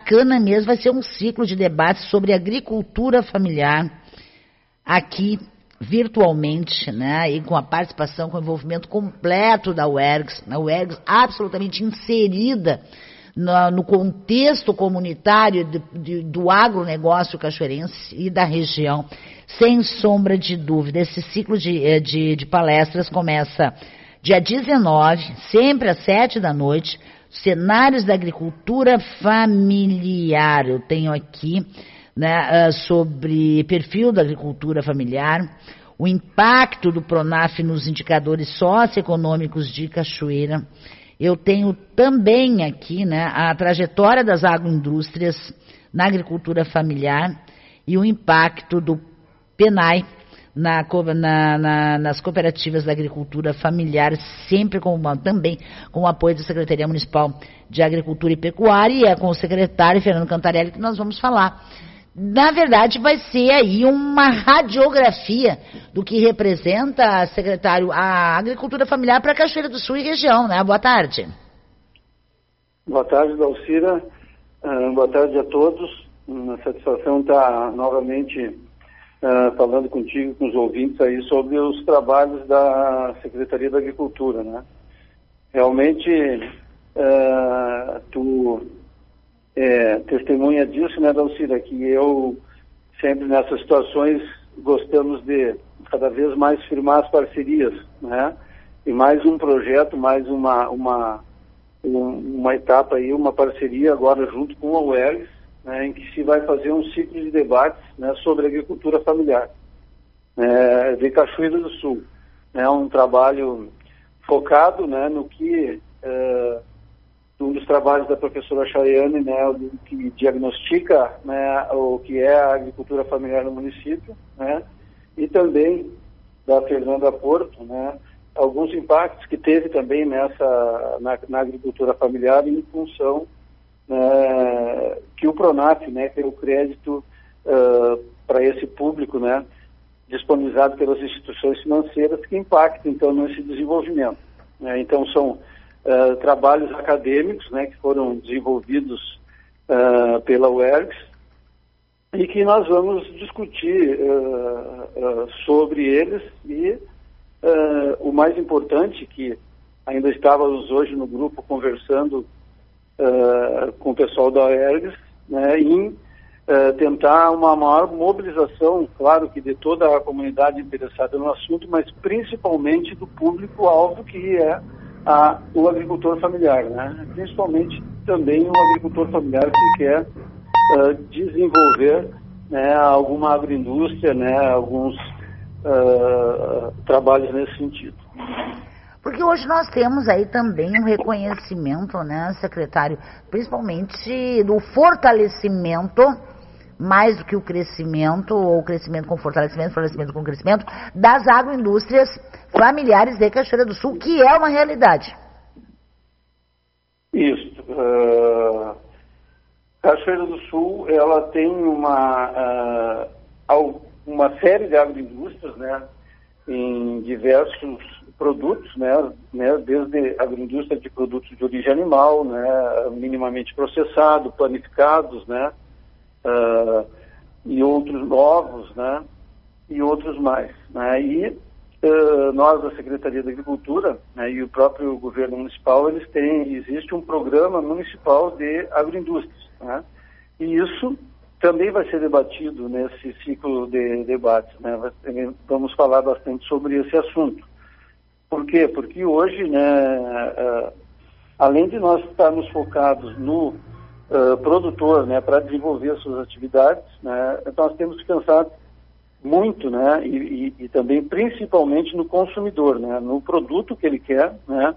bacana mesmo, vai ser um ciclo de debates sobre agricultura familiar aqui virtualmente, né, e com a participação, com o envolvimento completo da UERGS, a UERGS absolutamente inserida no contexto comunitário do agronegócio cachoeirense e da região, sem sombra de dúvida. Esse ciclo de palestras começa dia 19, sempre às 7 da noite, cenários da agricultura familiar. Eu tenho aqui, né, sobre perfil da agricultura familiar, o impacto do PRONAF nos indicadores socioeconômicos de Cachoeira. Eu tenho também aqui, né, a trajetória das agroindústrias na agricultura familiar e o impacto do PENAI nas cooperativas da agricultura familiar, sempre também com o apoio da Secretaria Municipal de Agricultura e Pecuária, e com o secretário Fernando Cantarelli, que nós vamos falar. Na verdade, vai ser aí uma radiografia do que representa, secretário, a agricultura familiar para Cachoeira do Sul e região, né? Boa tarde. Boa tarde, Dalcira. Boa tarde a todos. Uma satisfação estar novamente falando contigo, com os ouvintes aí, sobre os trabalhos da Secretaria da Agricultura, né? Realmente, tu testemunha disso, né, Dalcira, que eu sempre nessas situações gostamos de cada vez mais firmar as parcerias, né? E mais um projeto, mais uma etapa aí, uma parceria agora junto com a UERGS, né, em que se vai fazer um ciclo de debates, né, sobre agricultura familiar de Cachoeira do Sul. É um trabalho focado, né, no que um dos trabalhos da professora Chayane, né, que diagnostica, né, o que é a agricultura familiar no município, né, e também da Fernanda Porto, né, alguns impactos que teve também na agricultura familiar em função que o PRONAF, né, tem o crédito para esse público, né, disponibilizado pelas instituições financeiras que impactam, então, nesse desenvolvimento, né. Então, são trabalhos acadêmicos, né, que foram desenvolvidos pela UERGS e que nós vamos discutir sobre eles e o mais importante, que ainda estávamos hoje no grupo conversando com o pessoal da UERGS, né, em tentar uma maior mobilização, claro que de toda a comunidade interessada no assunto, mas principalmente do público-alvo, que é o agricultor familiar, né? Principalmente também o agricultor familiar que quer desenvolver, né, alguma agroindústria, né, alguns trabalhos nesse sentido. Porque hoje nós temos aí também um reconhecimento, né, secretário, principalmente do fortalecimento, mais do que o crescimento, ou crescimento com fortalecimento com crescimento, das agroindústrias familiares de Cachoeira do Sul, que é uma realidade. Isso. Cachoeira do Sul, ela tem uma série de agroindústrias, né, em diversos produtos, né, desde agroindústria de produtos de origem animal, né, minimamente processado, panificados, né, e outros novos, né, e outros mais, né, e nós da Secretaria da Agricultura, né, e o próprio governo municipal, existe um programa municipal de agroindústrias, né, e isso também vai ser debatido nesse ciclo de debates, né, vamos falar bastante sobre esse assunto. Por quê? Porque hoje, né, além de nós estarmos focados no produtor, né, para desenvolver suas atividades, né, nós temos que pensar muito, né, e também principalmente no consumidor, né, no produto que ele quer, né,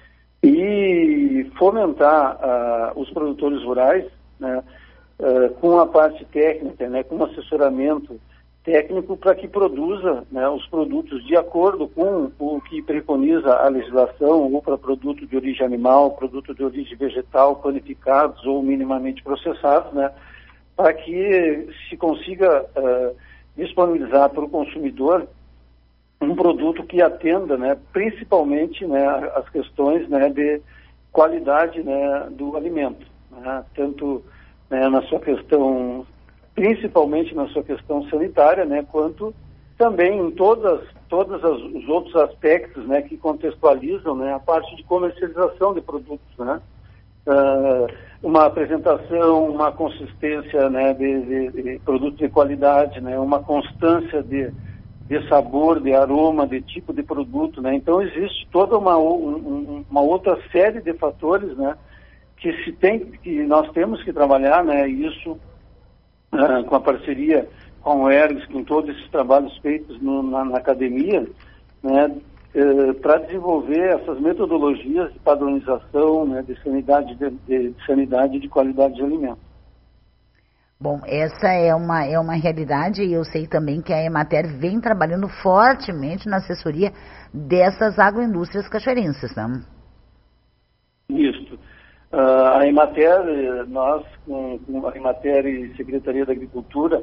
e fomentar os produtores rurais, né, com a parte técnica, né, com um assessoramento técnico para que produza, né, os produtos de acordo com o que preconiza a legislação, ou para produto de origem animal, produto de origem vegetal, panificados ou minimamente processados, né, para que se consiga disponibilizar para o consumidor um produto que atenda, né, principalmente, né, as questões, né, de qualidade, né, do alimento, né, tanto né, na sua questão, principalmente na sua questão sanitária, né, quanto também em todos os outros aspectos, né, que contextualizam, né, a parte de comercialização de produtos, né, uma apresentação, uma consistência, né, de produtos de qualidade, né, uma constância de sabor, de aroma, de tipo de produto, né. Então existe toda uma outra série de fatores, né, que nós temos que trabalhar, né, isso com a parceria com o ERGS, com todos esses trabalhos feitos na academia, né, para desenvolver essas metodologias de padronização, né, de sanidade e de qualidade de alimento. Bom, essa é uma realidade, e eu sei também que a Emater vem trabalhando fortemente na assessoria dessas agroindústrias cachoeirenses, né? Isso. A Emater, nós, com a Emater e Secretaria da Agricultura,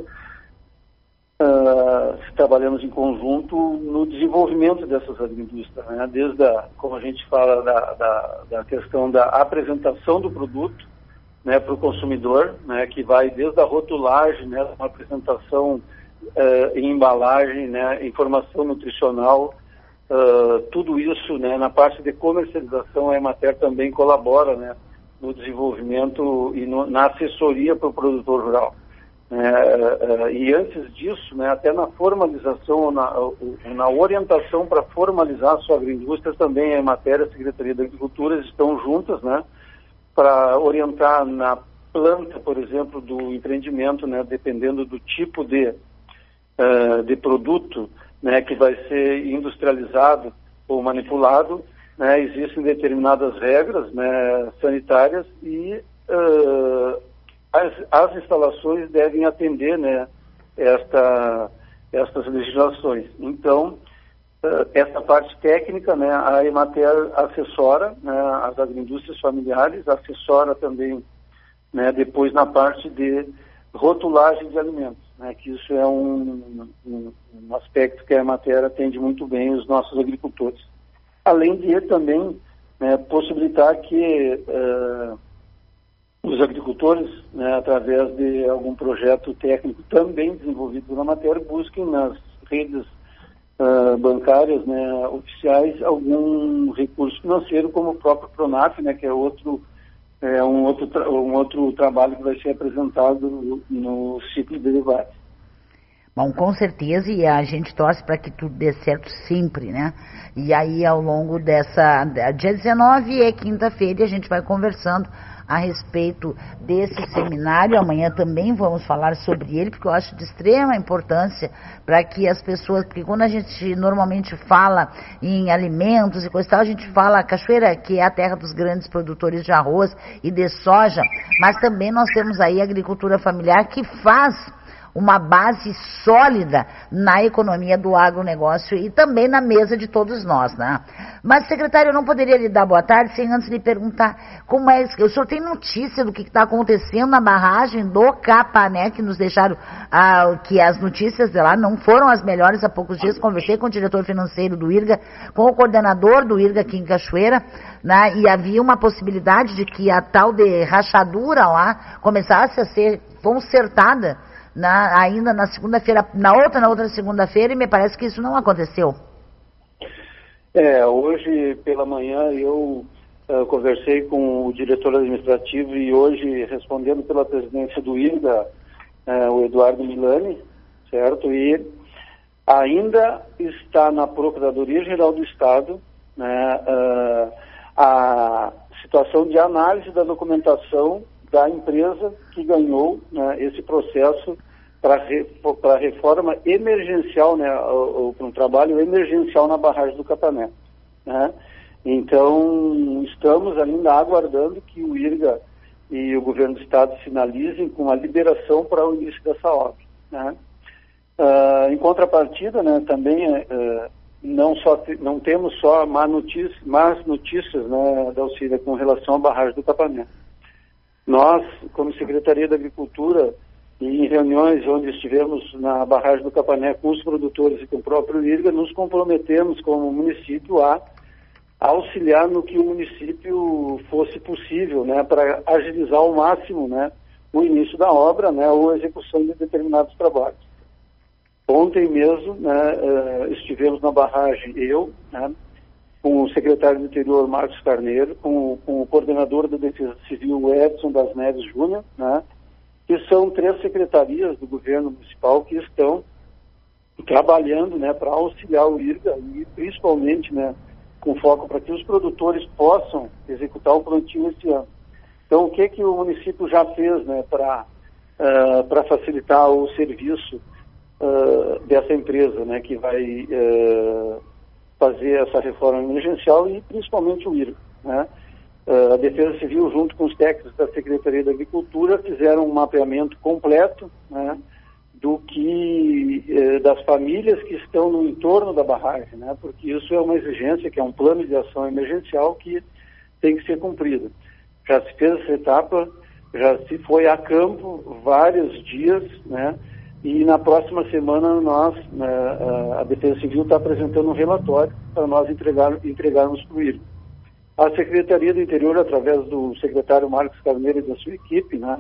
trabalhamos em conjunto no desenvolvimento dessas agroindústrias, né? Desde como a gente fala, da questão da apresentação do produto, né, para o consumidor, né, que vai desde a rotulagem, né, uma apresentação em embalagem, né, informação nutricional, tudo isso, né, na parte de comercialização, a Emater também colabora, né, no desenvolvimento e na assessoria para o produtor rural. E antes disso, né, até na formalização, na orientação para formalizar a sua agroindústria, também a Emater e a Secretaria da Agricultura estão juntas, né, para orientar na planta, por exemplo, do empreendimento, né, dependendo do tipo de produto, né, que vai ser industrializado ou manipulado, né, existem determinadas regras, né, sanitárias, e as instalações devem atender, né, estas legislações. Então, essa parte técnica, né, a Emater assessora, né, as agroindústrias familiares, assessora também, né, depois na parte de rotulagem de alimentos, né, que isso é um aspecto que a Emater atende muito bem os nossos agricultores. Além de também, né, possibilitar que os agricultores, né, através de algum projeto técnico também desenvolvido pela Emater, busquem nas redes bancárias, né, oficiais, algum recurso financeiro, como o próprio Pronaf, né, que é um outro trabalho que vai ser apresentado no ciclo de debate. Bom, com certeza, e a gente torce para que tudo dê certo sempre, né? E aí, ao longo dia 19 é quinta-feira, a gente vai conversando a respeito desse seminário. Amanhã também vamos falar sobre ele, porque eu acho de extrema importância para que as pessoas, porque quando a gente normalmente fala em alimentos e coisa e tal, a gente fala a Cachoeira, que é a terra dos grandes produtores de arroz e de soja, mas também nós temos aí a agricultura familiar, que faz uma base sólida na economia do agronegócio e também na mesa de todos nós, né? Mas, secretário, eu não poderia lhe dar boa tarde sem antes lhe perguntar como é que o senhor tem notícia do que está acontecendo na barragem do Capané, que nos deixaram, que as notícias de lá não foram as melhores há poucos dias. Conversei com o diretor financeiro do IRGA, com o coordenador do IRGA aqui em Cachoeira, né? E havia uma possibilidade de que a tal de rachadura lá começasse a ser consertada ainda na segunda-feira, na outra segunda-feira, e me parece que isso não aconteceu. Hoje pela manhã eu conversei com o diretor administrativo, e hoje, respondendo pela presidência do IRGA, o Eduardo Milani, certo? E ainda está na Procuradoria-Geral do Estado, né, a situação de análise da documentação da empresa que ganhou, né, esse processo para reforma emergencial, né, para um trabalho emergencial na barragem do Capané, né? Então, estamos ainda aguardando que o IRGA e o governo do estado sinalizem com a liberação para o início dessa obra, né? Em contrapartida, né, também não temos só más notícias, né, Dalcília, com relação à barragem do Capané. Nós, como Secretaria da Agricultura, e em reuniões onde estivemos na barragem do Capané com os produtores e com o próprio IRGA, nos comprometemos como município a auxiliar no que o município fosse possível, né, para agilizar ao máximo, né, o início da obra, né, ou a execução de determinados trabalhos. Ontem mesmo, né, estivemos na barragem, eu, né, com o secretário do Interior, Marcos Carneiro, com o coordenador da Defesa Civil, Edson das Neves Júnior, né, que são 3 secretarias do governo municipal que estão trabalhando, né, para auxiliar o IRGA e principalmente, né, com foco para que os produtores possam executar o plantio esse ano. Então, o que o município já fez, né, para facilitar o serviço dessa empresa, né, que vai fazer essa reforma emergencial e principalmente o IRGA, né? A Defesa Civil, junto com os técnicos da Secretaria da Agricultura, fizeram um mapeamento completo, né, das famílias que estão no entorno da barragem, né, porque isso é uma exigência, que é um plano de ação emergencial que tem que ser cumprido. Já se fez essa etapa, já se foi a campo vários dias, né, e na próxima semana a Defesa Civil está apresentando um relatório para nós entregarmos para o IRGA. A Secretaria do Interior, através do secretário Marcos Carneiro e da sua equipe, né,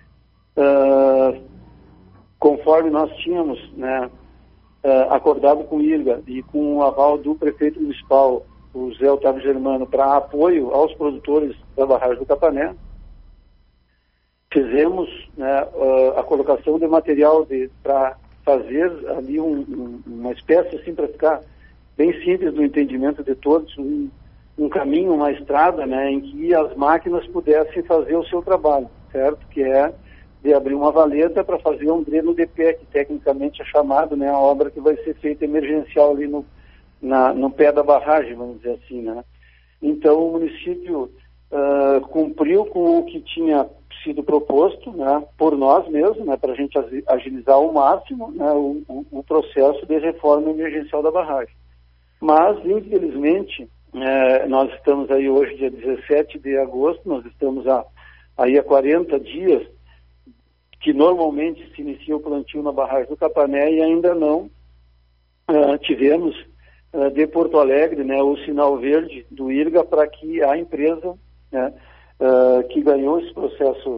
conforme nós tínhamos, né, acordado com o IRGA e com o aval do prefeito municipal, o Zé Otávio Germano, para apoio aos produtores da barragem do Capané, fizemos, né, a colocação de material para fazer ali uma espécie, assim, para ficar bem simples do entendimento de todos, um caminho, uma estrada, né, em que as máquinas pudessem fazer o seu trabalho, certo? Que é de abrir uma valeta para fazer um dreno de pé, que tecnicamente é chamado, né, a obra que vai ser feita emergencial ali no pé da barragem, vamos dizer assim, né? Então o município cumpriu com o que tinha sido proposto, né, por nós mesmos, né, para a gente agilizar ao máximo, né, o processo de reforma emergencial da barragem. Mas, infelizmente, nós estamos aí hoje, dia 17 de agosto, nós estamos aí há 40 dias que normalmente se inicia o plantio na barragem do Capané e ainda não tivemos de Porto Alegre, né, o sinal verde do IRGA para que a empresa, né, que ganhou esse processo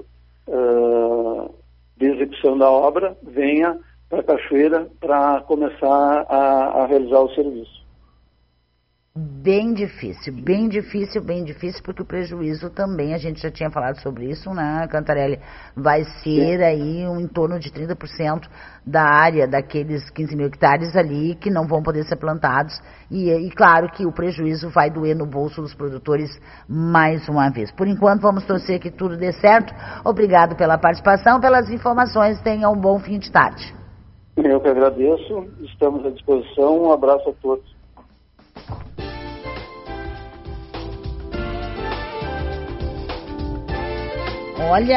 de execução da obra venha para a Cachoeira para começar a realizar o serviço. Bem difícil, bem difícil, bem difícil, porque o prejuízo também, a gente já tinha falado sobre isso, né, Cantarelli, vai ser aí em torno de 30% da área daqueles 15 mil hectares ali que não vão poder ser plantados e claro que o prejuízo vai doer no bolso dos produtores mais uma vez. Por enquanto, vamos torcer que tudo dê certo. Obrigado pela participação, pelas informações, tenha um bom fim de tarde. Eu que agradeço, estamos à disposição, um abraço a todos. Olha,